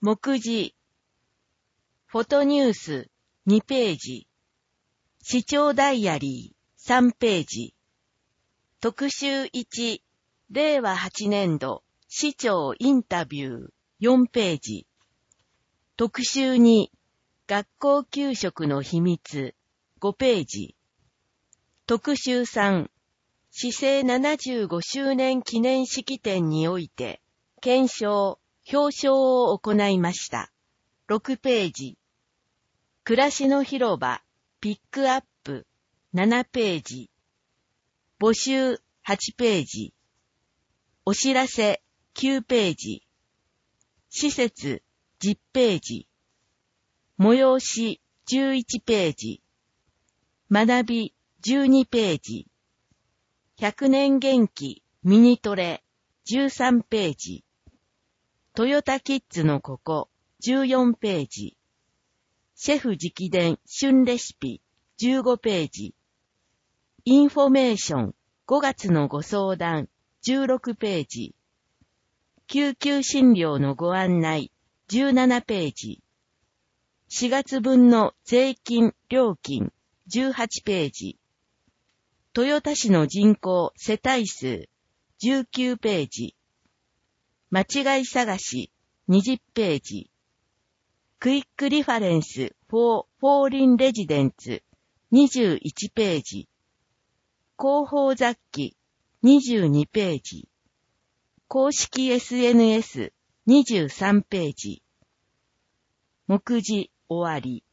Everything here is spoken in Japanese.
目次。フォトニュース2ページ。市長ダイアリー3ページ。特集1、令和8年度市長インタビュー4ページ。特集2、学校給食の秘密5ページ。特集3、市政75周年記念式典において、顕彰、表彰を行いました。6ページ。暮らしの広場、ピックアップ、7ページ。募集、8ページ。お知らせ、9ページ。施設、10ページ。催し、11ページ。学び、12ページ。100年元気、ミニトレ、13ページ。トヨタキッズのここ、14ページ。シェフ直伝旬レシピ、15ページ。インフォメーション、5月のご相談、16ページ。救急診療のご案内、17ページ。4月分の税金、料金、18ページ。豊田市の人口、世帯数、19ページ。間違い探し、20ページ。クイックリファレンス for foreign residents 21ページ。広報雑記22ページ。公式 SNS 23ページ。目次終わり。